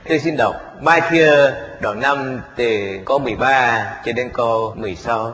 Tôi xin đọc Matthew đoạn 5 từ câu 13 cho đến câu 16.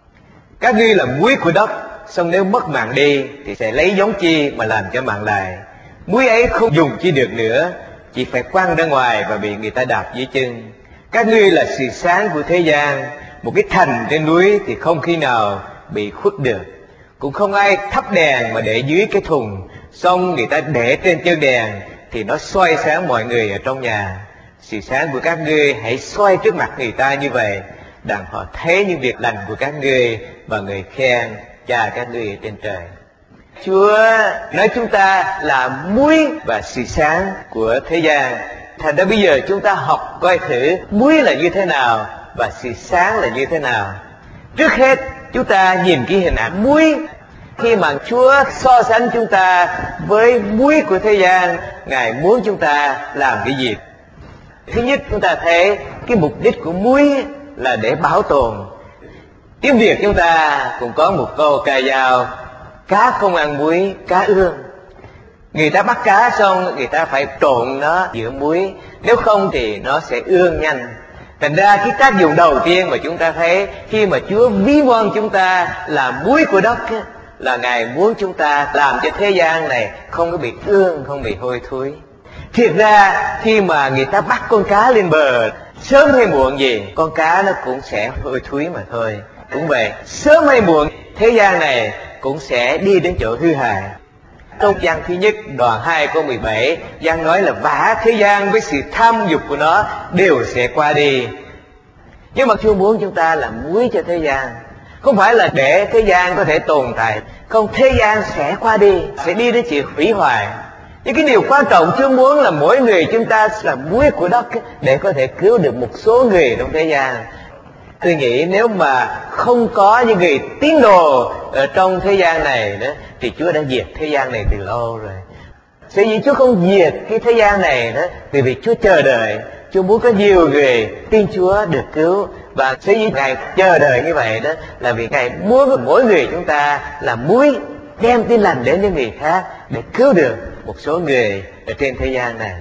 Các ngươi là muối của đất, xong nếu mất mạng đi thì sẽ lấy giống chi mà làm cho mạng lại? Muối ấy không dùng chi được nữa, chỉ phải quăng ra ngoài và bị người ta đạp dưới chân. Các ngươi là sự sáng của thế gian. Một cái thành trên núi thì không khi nào bị khuất được. Cũng không ai thắp đèn mà để dưới cái thùng, xong người ta để trên chân đèn thì nó soi sáng mọi người ở trong nhà. Sự sáng của các ngươi hãy soi trước mặt người ta như vậy, đặng họ thấy những việc lành của các ngươi và người khen Cha các ngươi ở trên trời. Chúa nói chúng ta là muối và sự sáng của thế gian. Thành ra bây giờ chúng ta học coi thử muối là như thế nào và sự sáng là như thế nào. Trước hết chúng ta nhìn cái hình ảnh muối. Khi mà Chúa so sánh chúng ta với muối của thế gian, Ngài muốn chúng ta làm cái gì? Thứ nhất, chúng ta thấy cái mục đích của muối là để bảo tồn. Tiếng Việt chúng ta cũng có một câu ca dao: cá không ăn muối, cá ương. Người ta bắt cá xong người ta phải trộn nó giữa muối, nếu không thì nó sẽ ương nhanh. Thành ra cái tác dụng đầu tiên mà chúng ta thấy khi mà Chúa ví von chúng ta là muối của đất là Ngài muốn chúng ta làm cho thế gian này không có bị ương, không bị hôi thối. Thiệt ra khi mà người ta bắt con cá lên bờ, sớm hay muộn gì con cá nó cũng sẽ hôi thối mà thôi. Cũng vậy, sớm hay muộn thế gian này cũng sẽ đi đến chỗ hư hại. Trong Giăng thứ nhất đoạn 2 câu 17, Giăng nói là vả thế gian với sự tham dục của nó đều sẽ qua đi. Nhưng mà Chúa muốn chúng ta làm muối cho thế gian, không phải là để thế gian có thể tồn tại. Không, thế gian sẽ qua đi, sẽ đi đến chuyện hủy hoại. Nhưng cái điều quan trọng Chúa muốn là mỗi người chúng ta là muối của đất để có thể cứu được một số người trong thế gian. Tôi nghĩ nếu mà không có những người tín đồ ở trong thế gian này đó, thì Chúa đã diệt thế gian này từ lâu rồi. Sở dĩ Chúa không diệt cái thế gian này đó, vì Chúa chờ đợi, Chúa muốn có nhiều người tin Chúa được cứu. Và sở dĩ Ngài chờ đợi như vậy đó là vì Ngài muốn mỗi người chúng ta là muối đem tin lành đến những người khác để cứu được một số người ở trên thế gian này.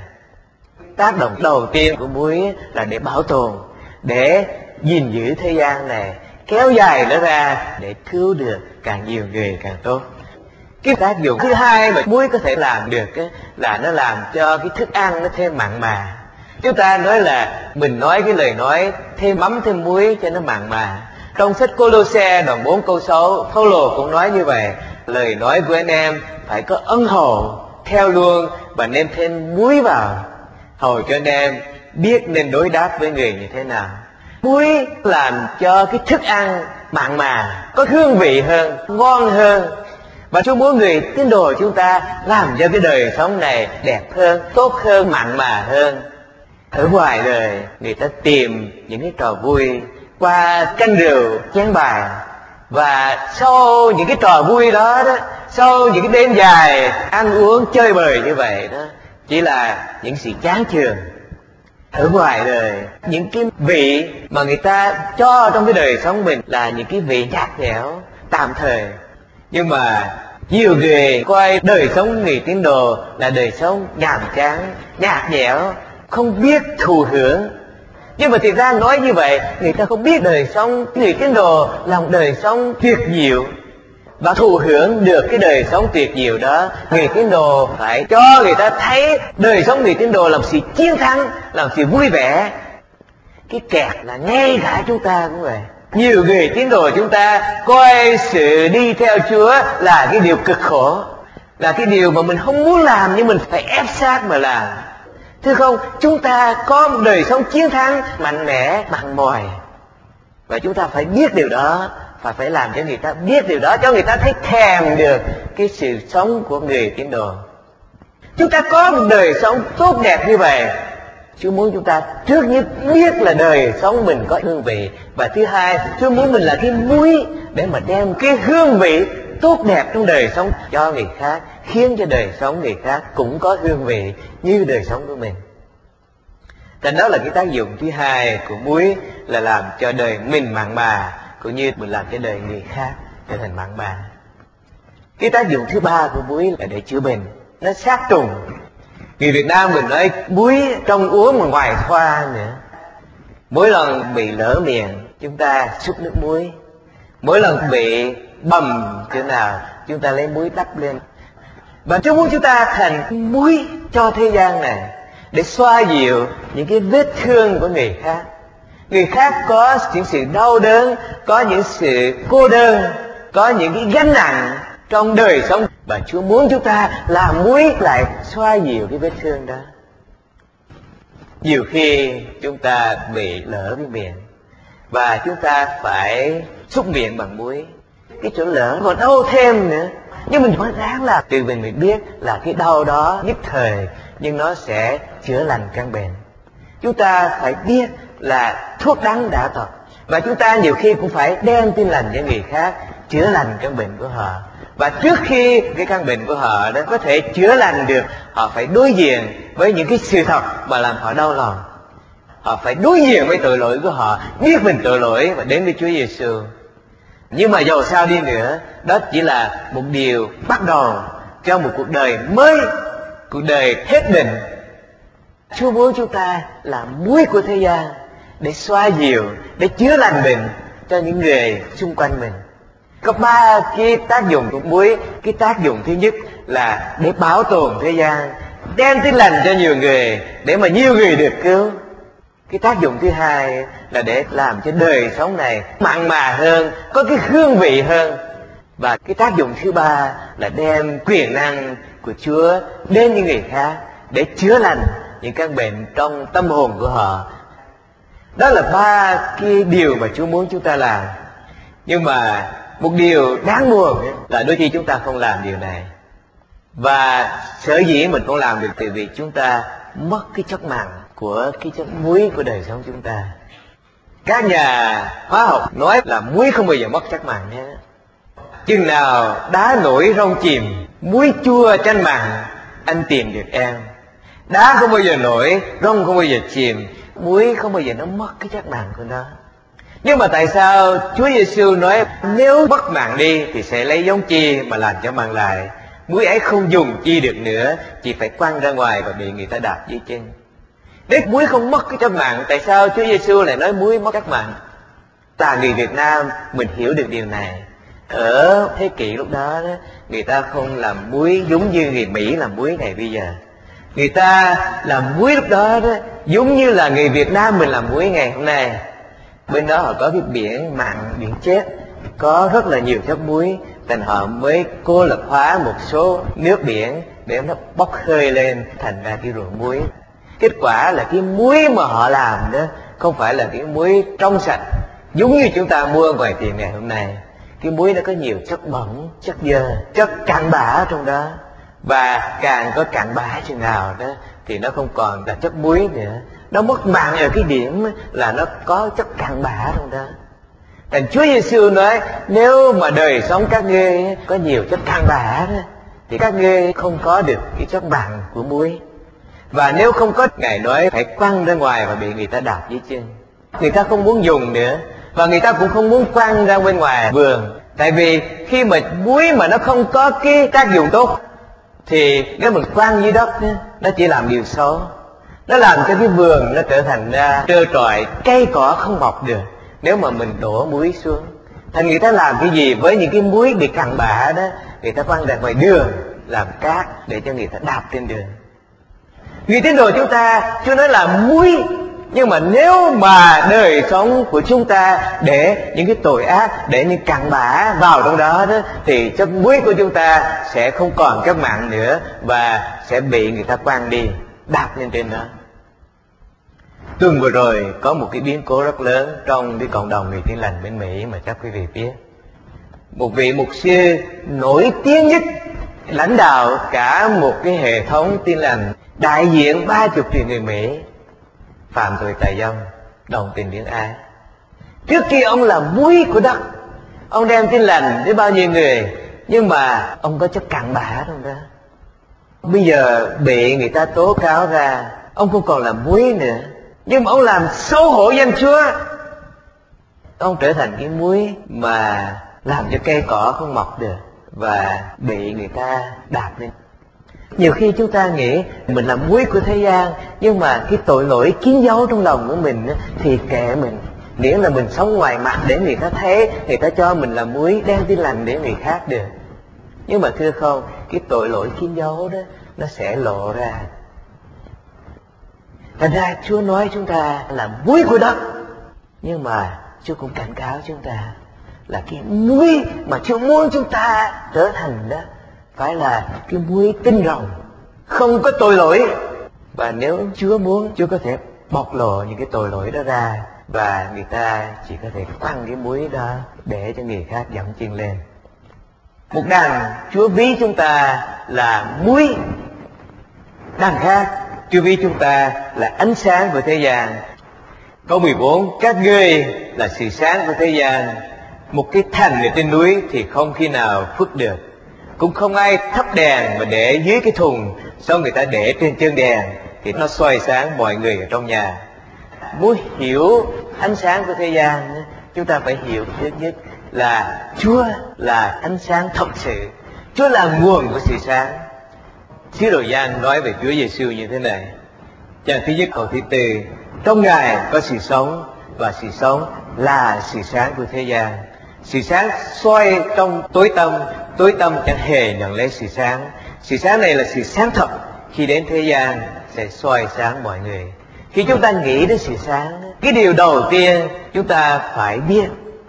Tác động đầu tiên của muối là để bảo tồn, để gìn giữ thế gian này, kéo dài nó ra để cứu được càng nhiều người càng tốt. Cái tác dụng thứ hai mà muối có thể làm được là nó làm cho cái thức ăn nó thêm mặn mà. Chúng ta nói là mình nói cái lời nói thêm mắm thêm muối cho nó mặn mà. Trong sách Cô-lô-se đoạn 4 câu 6, Phao-lô cũng nói như vậy: lời nói của anh em phải có ân hậu theo luôn và nêm thêm muối vào, hầu cho anh em biết nên đối đáp với người như thế nào. Muối làm cho cái thức ăn mặn mà, có hương vị hơn, ngon hơn. Và Chúa muốn người tín đồ chúng ta làm cho cái đời sống này đẹp hơn, tốt hơn, mặn mà hơn. Ở ngoài đời người ta tìm những cái trò vui qua canh rượu, chén bài. Và sau những cái trò vui đó, sau những cái đêm dài ăn uống chơi bời như vậy đó, chỉ là những sự chán chường. Ở ngoài đời những cái vị mà người ta cho trong cái đời sống mình là những cái vị nhạt nhẽo, tạm thời. Nhưng mà nhiều người coi đời sống người tín đồ là đời sống nhàm chán, nhạt nhẽo, không biết thụ hưởng. Nhưng mà thực ra nói như vậy, người ta không biết đời sống người tín đồ là một đời sống tuyệt diệu. Và thụ hưởng được cái đời sống tuyệt diệu đó, người tín đồ phải cho người ta thấy đời sống người tín đồ làm sự chiến thắng, làm sự vui vẻ. Cái kẹt là ngay cả chúng ta cũng vậy. Nhiều người tín đồ chúng ta coi sự đi theo Chúa là cái điều cực khổ, là cái điều mà mình không muốn làm nhưng mình phải ép sát mà làm. Thưa không, chúng ta có một đời sống chiến thắng mạnh mẽ, mặn mòi. Và chúng ta phải biết điều đó, và phải làm cho người ta biết điều đó, cho người ta thấy thèm được cái sự sống của người tín đồ. Chúng ta có một đời sống tốt đẹp như vậy, Chúa muốn chúng ta trước nhất biết là đời sống mình có hương vị. Và thứ hai, Chúa muốn mình là cái muối để mà đem cái hương vị tốt đẹp trong đời sống cho người khác, khiến cho đời sống người khác cũng có hương vị như đời sống của mình. Thành đó là cái tác dụng thứ hai của muối, là làm cho đời mình mặn mà, cũng như mình làm cho đời người khác trở thành mặn mà. Cái tác dụng thứ ba của muối là để chữa bệnh, nó sát trùng. Người Việt Nam mình nói muối trong uống mà ngoài thoa nữa. Mỗi lần bị lỡ miệng chúng ta xúc nước muối. Mỗi lần bị bầm chỗ nào chúng ta lấy muối đắp lên. Và Chúa muốn chúng ta thành muối cho thế gian này, để xoa dịu những cái vết thương của người khác. Người khác có những sự đau đớn, có những sự cô đơn, có những cái gánh nặng trong đời sống, và Chúa muốn chúng ta làm muối lại xoa dịu cái vết thương đó. Nhiều khi chúng ta bị lỡ cái miệng và chúng ta phải xúc miệng bằng muối, cái chỗ lỡ còn đau thêm nữa, nhưng mình phải ráng làm. Từ mình biết là cái đau đó nhất thời, nhưng nó sẽ chữa lành căn bệnh. Chúng ta phải biết là thuốc đắng đã tộc, và chúng ta nhiều khi cũng phải đem tin lành cho người khác, chữa lành căn bệnh của họ. Và trước khi cái căn bệnh của họ đó có thể chữa lành được, họ phải đối diện với những cái sự thật mà làm họ đau lòng. Họ phải đối diện với tội lỗi của họ, biết mình tội lỗi và đến với Chúa Giêsu. Nhưng mà dầu sao đi nữa, đó chỉ là một điều bắt đầu cho một cuộc đời mới, cuộc đời hết định. Chúa muốn chúng ta là muối của thế gian, để xoa dịu, để chữa lành bệnh cho những người xung quanh mình. Có 3 cái tác dụng của muối. Cái tác dụng thứ nhất là để bảo tồn thế gian, đem tin lành cho nhiều người, để mà nhiều người được cứu. Cái tác dụng thứ hai là để làm cho đời sống này mặn mà hơn, có cái hương vị hơn. Và cái tác dụng thứ ba là đem quyền năng của Chúa đến những người khác, để chữa lành những căn bệnh trong tâm hồn của họ. Đó là 3 cái điều mà Chúa muốn chúng ta làm. Nhưng mà một điều đáng buồn là đôi khi chúng ta không làm điều này. Và sở dĩ mình không làm được từ vì chúng ta mất cái chất mặn của cái chất muối của đời sống chúng ta. Các nhà hóa học nói là muối không bao giờ mất chất mặn nhé. Chừng nào đá nổi rong chìm, muối chua chanh mặn, anh tìm được em. Đá không bao giờ nổi, rong không bao giờ chìm, muối không bao giờ nó mất cái chất mặn của nó. Nhưng mà tại sao Chúa Giêsu nói nếu mất mặn đi thì sẽ lấy giống chi mà làm cho mặn lại? Muối ấy không dùng chi được nữa, chỉ phải quăng ra ngoài và bị người ta đạp dưới chân. Nếu muối không mất cái chất mặn, tại sao Chúa Giêsu lại nói muối mất chất mặn? Ta người Việt Nam mình hiểu được điều này. Ở thế kỷ lúc đó, người ta không làm muối giống như người Mỹ làm muối ngày bây giờ. Người ta làm muối lúc đó giống như là người Việt Nam mình làm muối ngày hôm nay. Bên đó họ có cái biển mặn, biển chết, có rất là nhiều chất muối, thành họ mới cô lập hóa một số nước biển để nó bốc hơi lên thành ra cái ruộng muối. Kết quả là cái muối mà họ làm đó không phải là cái muối trong sạch giống như chúng ta mua ngoài tiệm ngày hôm nay. Cái muối nó có nhiều chất bẩn, chất dơ, chất cặn bã trong đó. Và càng có cặn bã chừng nào đó thì nó không còn là chất muối nữa. Nó mất mặn ở cái điểm là nó có chất cặn bã trong đó. Thành Chúa Giêsu nói nếu mà đời sống các ngươi có nhiều chất cặn bã đó, thì các ngươi không có được cái chất mặn của muối. Và nếu không có, Ngài nói phải quăng ra ngoài và bị người ta đạp dưới chân. Người ta không muốn dùng nữa, và người ta cũng không muốn quăng ra bên ngoài vườn. Tại vì khi mà muối mà nó không có cái tác dụng tốt thì nếu mình quăng dưới đất nó chỉ làm điều xấu. Nó làm cho cái vườn nó trở thành ra trơ trọi, cây cỏ không mọc được nếu mà mình đổ muối xuống. Thành người ta làm cái gì với những cái muối bị cặn bã đó? Người ta quăng ra ngoài đường làm cát để cho người ta đạp trên đường. Người tín đồ chúng ta, Chúa nói là muối. Nhưng mà nếu mà đời sống của chúng ta để những cái tội ác, để những cặn bã vào trong đó, thì chất muối của chúng ta sẽ không còn chất mặn nữa và sẽ bị người ta quăng đi, đạp lên trên đó. Tuần vừa rồi có một cái biến cố rất lớn trong cái cộng đồng người Tin lành bên Mỹ mà chắc quý vị biết. Một vị mục sư nổi tiếng nhất, lãnh đạo cả một cái hệ thống Tin lành, đại diện 30 triệu người Mỹ, phạm tội tà dâm, đồng tình luyến ái. Trước kia ông là muối của đất, ông đem tin lành đến bao nhiêu người, nhưng mà ông có chất cặn bã trong đó. Bây giờ bị người ta tố cáo ra, ông không còn là muối nữa, nhưng mà ông làm xấu hổ danh Chúa. Ông trở thành cái muối mà làm cho cây cỏ không mọc được và bị người ta đạp lên. Nhiều khi chúng ta nghĩ mình là muối của thế gian, nhưng mà cái tội lỗi kín dấu trong lòng của mình thì kệ mình. Miễn là mình sống ngoài mặt để người ta thấy, người ta cho mình là muối đem tin lành để người khác được. Nhưng mà thưa không, cái tội lỗi kín dấu đó nó sẽ lộ ra. Thành ra Chúa nói chúng ta là muối của đất, nhưng mà Chúa cũng cảnh cáo chúng ta là cái muối mà Chúa muốn chúng ta trở thành đó phải là cái muối tinh rồng, không có tội lỗi. Và nếu Chúa muốn, Chúa có thể bộc lộ những cái tội lỗi đó ra, và người ta chỉ có thể quăng cái muối đó để cho người khác dẫm chân lên. Một đằng Chúa ví chúng ta là muối, đằng khác Chúa ví chúng ta là ánh sáng của thế gian. Câu 14, các ngươi là sự sáng của thế gian. Một cái thành ở trên núi thì không khi nào khuất được, cũng không ai thắp đèn mà để dưới cái thùng, xong người ta để trên chân đèn thì nó soi sáng mọi người ở trong nhà. Muốn hiểu ánh sáng của thế gian, chúng ta phải hiểu thứ nhất là Chúa là ánh sáng thật sự, Chúa là nguồn của sự sáng. Sứ đồ Giăng nói về Chúa Giêsu như thế này, trang thứ nhất câu thứ 4, trong Ngài có sự sống, và sự sống là sự sáng của thế gian. Sự sáng soi trong tối tăm chẳng hề nhận lấy sự sáng. Sự sáng này là sự sáng thật, khi đến thế gian sẽ soi sáng mọi người. Khi chúng ta nghĩ đến sự sáng, cái điều đầu tiên chúng ta phải biết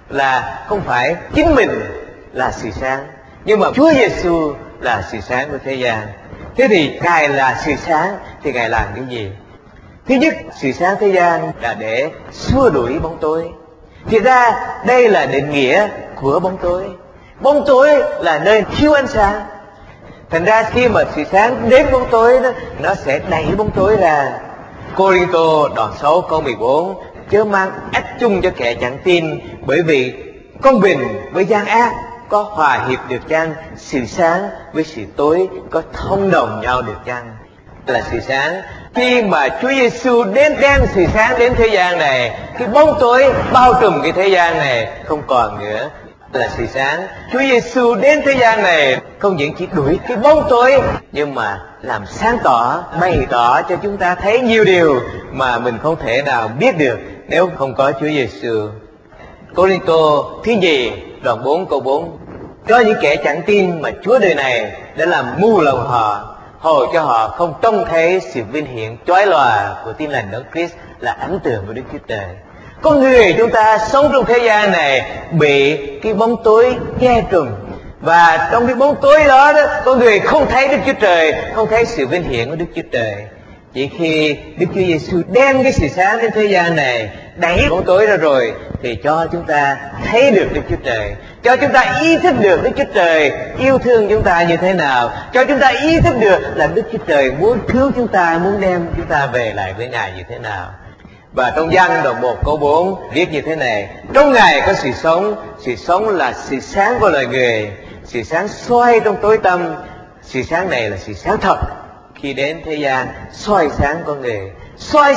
là không phải chính mình là sự sáng, nhưng mà Chúa Giêsu là sự sáng của thế gian. Thế thì Ngài là sự sáng thì Ngài làm cái gì? Thứ nhất, sự sáng thế gian là để xua đuổi bóng tối. Thì ra đây là định nghĩa của bóng tối. Bóng tối là nơi thiếu ánh sáng. Thành ra khi mà sự sáng đến bóng tối đó, nó sẽ đẩy bóng tối ra. Cô-rinh-tô đoạn 6 câu 14, chớ mang ách chung cho kẻ chẳng tin, bởi vì công bình với gian ác có hòa hiệp được chăng? Sự sáng với sự tối có thông đồng nhau được chăng? Là sự sáng. Khi mà Chúa Giêsu đến đem sự sáng đến thế gian này, cái bóng tối bao trùm cái thế gian này không còn nữa. Là sự sáng. Chúa Giêsu đến thế gian này không những chỉ đuổi cái bóng tối, nhưng mà làm sáng tỏ, bày tỏ cho chúng ta thấy nhiều điều mà mình không thể nào biết được nếu không có Chúa Giêsu. Cô-rinh-tô thứ nhì đoạn 4 câu 4, có những kẻ chẳng tin mà Chúa đời này đã làm mù lòng họ, hầu cho họ không trông thấy sự vinh hiển chói lòa của tin lành Đấng Christ là ấn tượng của Đức Chúa Trời. Con người chúng ta sống trong thế gian này bị cái bóng tối che trùm, và trong cái bóng tối đó, con người không thấy Đức Chúa Trời, không thấy sự vinh hiển của Đức Chúa Trời. Chỉ khi Đức Chúa Giêsu đem cái sự sáng đến thế gian này, đẩy bóng tối ra rồi, thì cho chúng ta thấy được Đức Chúa Trời, cho chúng ta ý thức được Đức Chúa Trời yêu thương chúng ta như thế nào, cho chúng ta ý thức được là Đức Chúa Trời muốn cứu chúng ta, muốn đem chúng ta về lại với Ngài như thế nào. Và trong Giăng đoạn 1 câu 4 viết như thế này, trong Ngài có sự sống là sự sáng của loài người, sự sáng soi trong tối tăm. Sự sáng này là sự sáng thật, khi đến thế gian soi sáng con người, soi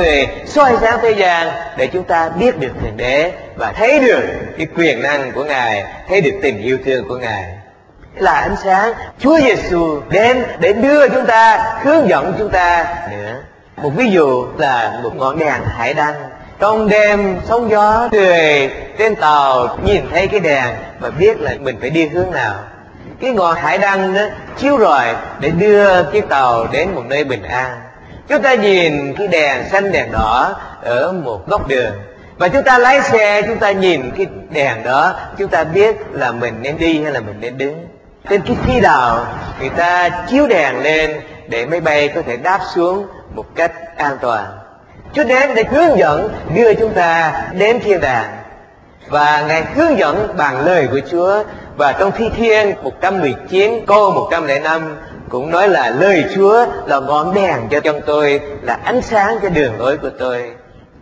sáng thế gian, để chúng ta biết được Thượng Đế và thấy được cái quyền năng của Ngài, thấy được tình yêu thương của Ngài. Là ánh sáng. Chúa Giêsu đến để đưa chúng ta, hướng dẫn chúng ta nữa. Một ví dụ là một ngọn đèn hải đăng. Trong đêm sóng gió, người trên tàu nhìn thấy cái đèn và biết là mình phải đi hướng nào. Cái ngọn hải đăng đó chiếu rọi để đưa cái tàu đến một nơi bình an. Chúng ta nhìn cái đèn xanh đèn đỏ ở một góc đường, và chúng ta lái xe, chúng ta nhìn cái đèn đó, chúng ta biết là mình nên đi hay là mình nên đứng. Trên cái phi đảo, người ta chiếu đèn lên để máy bay có thể đáp xuống một cách an toàn. Chúa đến để hướng dẫn đưa chúng ta đến thiên đàng, và Ngài hướng dẫn bằng lời của Chúa. Và trong Thi Thiên 119 câu 105 cũng nói là lời Chúa là ngọn đèn cho chân tôi, là ánh sáng cho đường lối của tôi.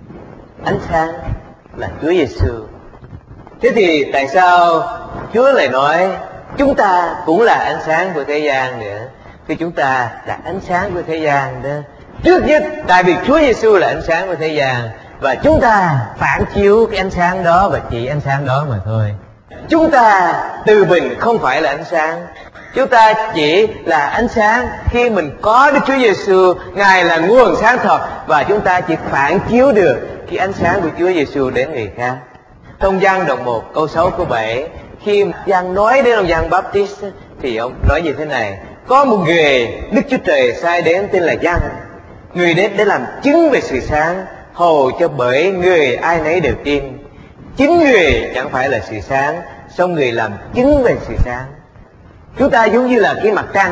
Ánh sáng là Chúa Giêsu. Thế thì tại sao Chúa lại nói chúng ta cũng là ánh sáng của thế gian nữa? Khi chúng ta là ánh sáng của thế gian đó, trước nhất tại vì Chúa Giêsu là ánh sáng của thế gian, và chúng ta phản chiếu cái ánh sáng đó và chỉ ánh sáng đó mà thôi. Chúng ta từ mình không phải là ánh sáng. Chúng ta chỉ là ánh sáng khi mình có Đức Chúa Giêsu, Ngài là nguồn sáng thật, và chúng ta chỉ phản chiếu được cái ánh sáng của Chúa Giêsu đến người khác. Trong Giăng đoạn 1 câu 6 câu 7, khi Giăng nói đến ông Giăng Baptist thì ông nói như thế này: có một người Đức Chúa Trời sai đến tên là Giăng, người đến để làm chứng về sự sáng, hầu cho bởi người ai nấy đều tin. Chính người chẳng phải là sự sáng, song người làm chứng về sự sáng. Chúng ta giống như là cái mặt trăng.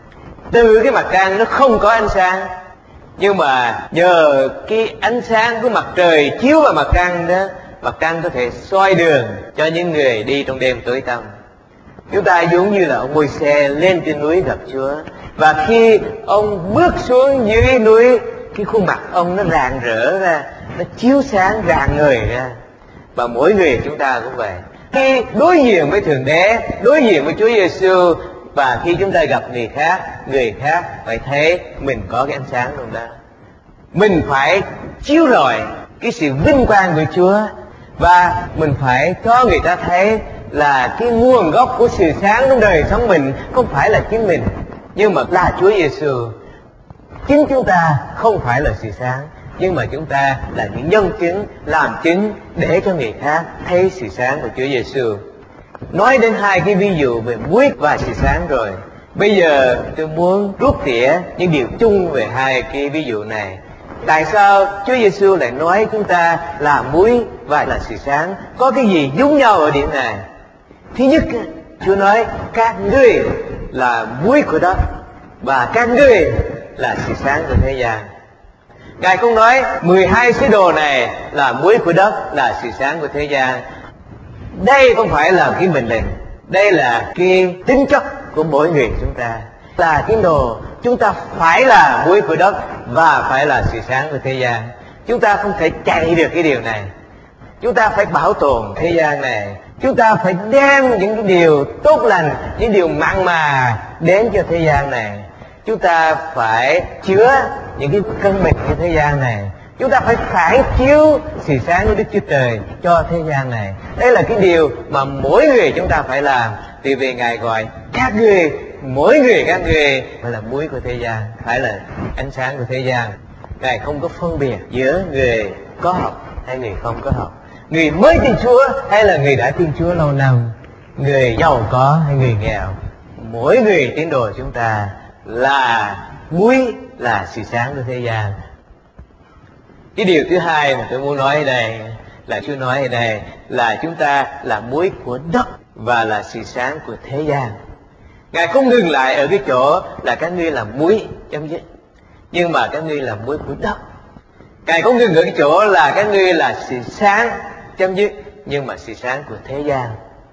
Từ cái mặt trăng nó không có ánh sáng, nhưng mà nhờ cái ánh sáng của mặt trời chiếu vào mặt trăng đó, mặt trăng có thể soi đường cho những người đi trong đêm tối tăm. Chúng ta giống như là ông Môi-se lên trên núi gặp Chúa, và khi ông bước xuống dưới núi, cái khuôn mặt ông nó rạng rỡ ra, nó chiếu sáng rạng ngời ra. Và mỗi người chúng ta cũng vậy. Khi đối diện với Thượng Đế, đối diện với Chúa Giêsu, và khi chúng ta gặp người khác phải thấy mình có cái ánh sáng trong đó. Mình phải chiếu rọi cái sự vinh quang của Chúa, và mình phải cho người ta thấy là cái nguồn gốc của sự sáng trong đời sống mình không phải là chính mình, nhưng mà là Chúa Giêsu. Chính chúng ta không phải là sự sáng, nhưng mà chúng ta là những nhân chứng, làm chứng để cho người khác thấy sự sáng của Chúa Giêsu. Nói đến hai cái ví dụ về muối và sự sáng rồi, bây giờ tôi muốn rút tỉa những điều chung về hai cái ví dụ này. Tại sao Chúa Giêsu lại nói chúng ta là muối và là sự sáng? Có cái gì giống nhau ở điểm này? Thứ nhất, Chúa nói các ngươi là muối của đất, và các ngươi là sự sáng của thế gian. Ngài không nói 12 sứ đồ này là muối của đất, là sự sáng của thế gian. Đây không phải là cái mệnh lệnh, đây là cái tính chất của mỗi người chúng ta. Là tín đồ, chúng ta phải là muối của đất và phải là sự sáng của thế gian. Chúng ta không thể chạy được cái điều này. Chúng ta phải bảo tồn thế gian này. Chúng ta phải đem những cái điều tốt lành, những điều mặn mà đến cho thế gian này. Chúng ta phải chứa những cái cơn mịt của thế gian này. Chúng ta phải phản chiếu sự sáng của Đức Chúa Trời cho thế gian này. Đây là cái điều mà mỗi người chúng ta phải làm. Vì vì Ngài gọi các ngươi, mỗi người các ngươi phải là muối của thế gian, phải là ánh sáng của thế gian. Ngài không có phân biệt giữa người có học hay người không có học, người mới tin Chúa hay là người đã tin Chúa lâu năm, người giàu có hay người nghèo. Mỗi người tín đồ chúng ta là muối, là sự sáng của thế gian. Cái điều thứ hai mà tôi muốn nói ở đây là Chúa nói ở đây là chúng ta là muối của đất và là sự sáng của thế gian. Ngài không ngừng lại ở cái chỗ là các ngươi là muối chấm dứt, nhưng mà các ngươi là muối của đất. Ngài không ngừng ở cái chỗ là các ngươi là sự sáng chấm dứt, nhưng mà sự sáng của thế gian.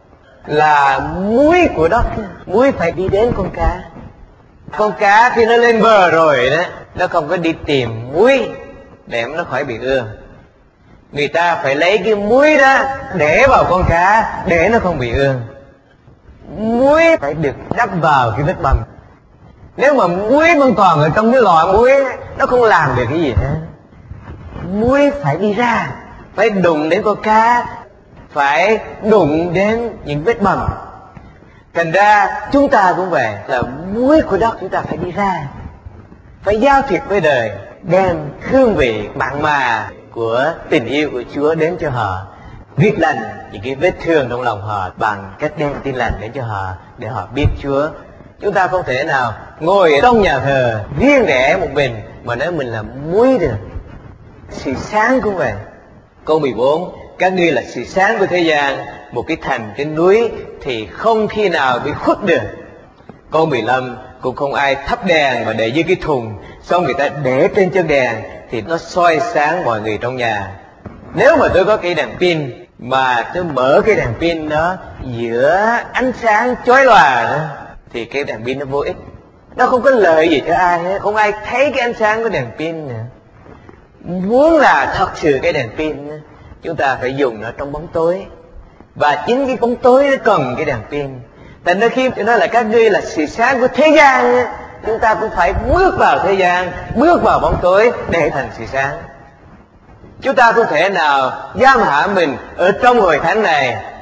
Là muối của đất, muối phải đi đến con cá. Con cá khi nó lên bờ rồi đó, nó không có đi tìm muối để nó khỏi bị ương. Người ta phải lấy cái muối đó để vào con cá để nó không bị ương. Muối phải được đắp vào cái vết bầm. Nếu mà muối vẫn còn ở trong cái lọ muối, nó không làm được cái gì hết. Muối phải đi ra, phải đụng đến con cá, phải đụng đến những vết bầm. Thành ra chúng ta cũng vậy, là muối của đất. Chúng ta phải đi ra, phải giao thiệp với đời, đem hương vị mặn mà của tình yêu của Chúa đến cho họ, viết lành những cái vết thương trong lòng họ bằng cách đem tin lành đến cho họ để họ biết Chúa. Chúng ta không thể nào ngồi trong nhà thờ riêng rẽ một mình mà nói mình là muối được. Sự sáng cũng vậy. Câu 14, các ngươi là sự sáng của thế gian, một cái thành trên núi thì không khi nào bị khuất được. Câu 15, cũng không ai thắp đèn mà để dưới cái thùng, xong người ta để trên chân đèn thì nó soi sáng mọi người trong nhà. Nếu mà tôi có cái đèn pin mà tôi mở cái đèn pin đó giữa ánh sáng chói lòa đó, thì cái đèn pin nó vô ích, nó không có lợi gì cho ai hết, không ai thấy cái ánh sáng của đèn pin nữa. Muốn là thật sự cái đèn pin, chúng ta phải dùng nó trong bóng tối, và chính cái bóng tối nó cần cái đèn pin. Thành ra khi nói là các ngươi là sự sáng của thế gian, chúng ta cũng phải bước vào thế gian, bước vào bóng tối để thành sự sáng. Chúng ta không thể nào giam hãm mình ở trong hội thánh này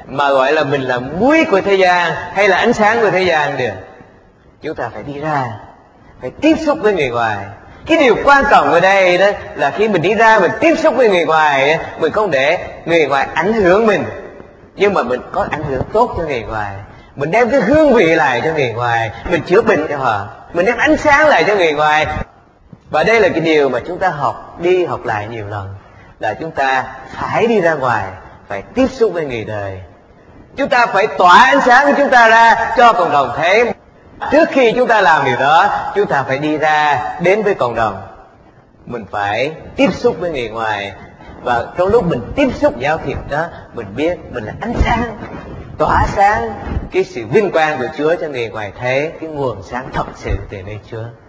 mà gọi là mình là muối của thế gian hay là ánh sáng của thế gian được. Chúng ta phải đi ra, phải tiếp xúc với người ngoài. Cái điều quan trọng ở đây đó là khi mình đi ra mình tiếp xúc với người ngoài, mình không để người ngoài ảnh hưởng mình, nhưng mà mình có ảnh hưởng tốt cho người ngoài. Mình đem cái hương vị lại cho người ngoài, mình chữa bệnh cho họ, mình đem ánh sáng lại cho người ngoài. Và đây là cái điều mà chúng ta học đi học lại nhiều lần, là chúng ta phải đi ra ngoài, phải tiếp xúc với người đời. Chúng ta phải tỏa ánh sáng của chúng ta ra cho cộng đồng thấy. Trước khi chúng ta làm điều đó, chúng ta phải đi ra đến với cộng đồng. Mình phải tiếp xúc với người ngoài. Và trong lúc mình tiếp xúc giao thiệp đó, mình biết mình là ánh sáng, tỏa sáng cái sự vinh quang của Chúa cho người ngoài thấy, cái nguồn sáng thật sự từ nơi Chúa.